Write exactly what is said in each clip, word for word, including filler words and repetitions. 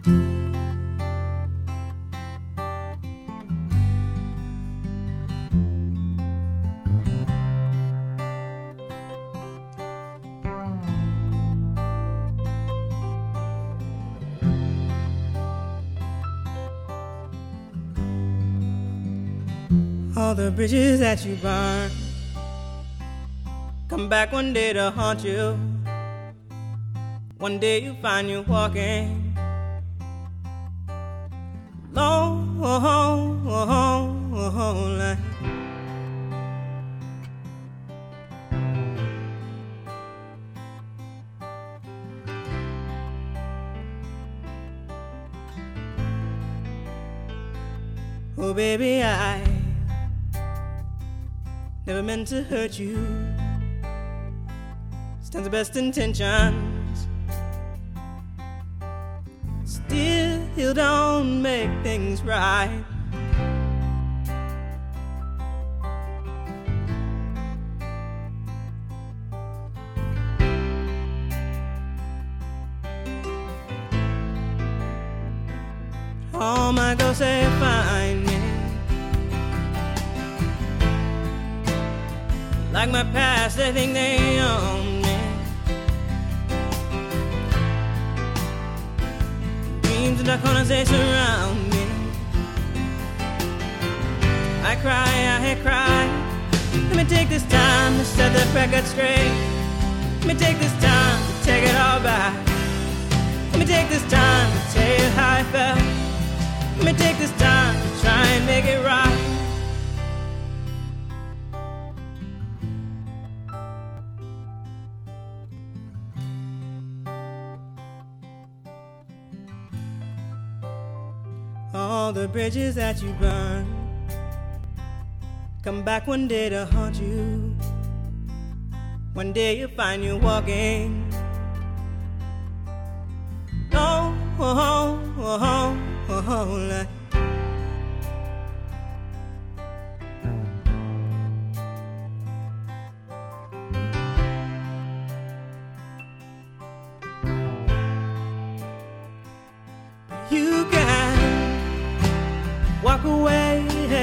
All the bridges that you burn come back one day to haunt you. One day you find you walking long, long, long, long line. Oh baby, I never meant to hurt you. Stands the best intentions, still don't make things right. All my girls say find me like my past, they think they own me. Dreams in the corners, they surround me. I cry, I cry. Let me take this time to set the record straight. Let me take this time to take it all back. Let me take this time to tell you how I felt. Let me take this time to try and make it right. All the bridges that you burn come back one day to haunt you. One day you'll find you walking long, oh, oh, oh, oh, oh, like you can walk away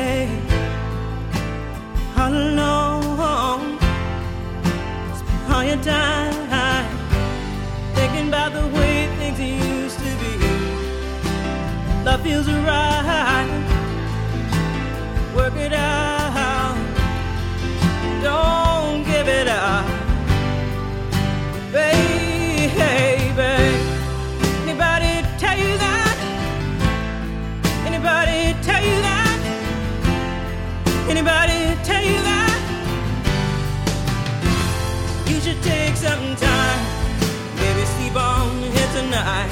all alone, spend all your time thinking about the way things used to be. Love feels right, work it out, don't give it up, baby. Anybody tell you that? Anybody tell you that? Anybody tell you that? You should take some time, maybe sleep on here tonight.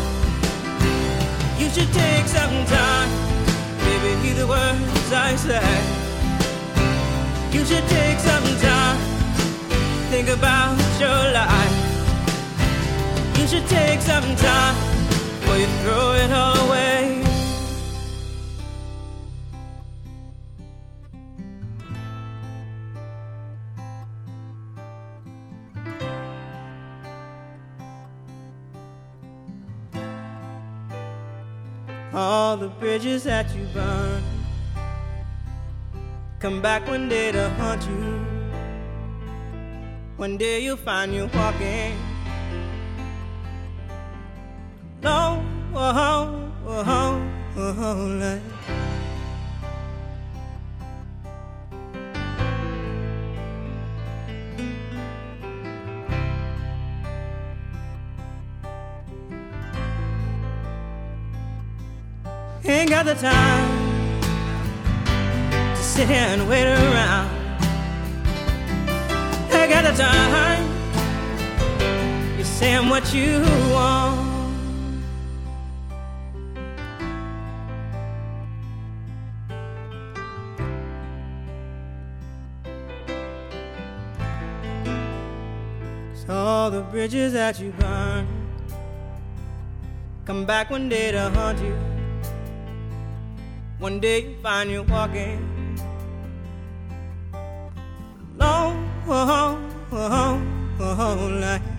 You should take some time, maybe hear the words I say. You should take some time, think about your life. You should take some time before you throw it all away. All the bridges that you burn come back one day to haunt you. One day you'll find you walking long, oh, oh, oh, oh, like ain't got the time to sit here and wait around. Ain't got the time. You're saying what you want. So all the bridges that you burn come back one day to haunt you. One day you find you walking long, oh, oh, oh, oh, like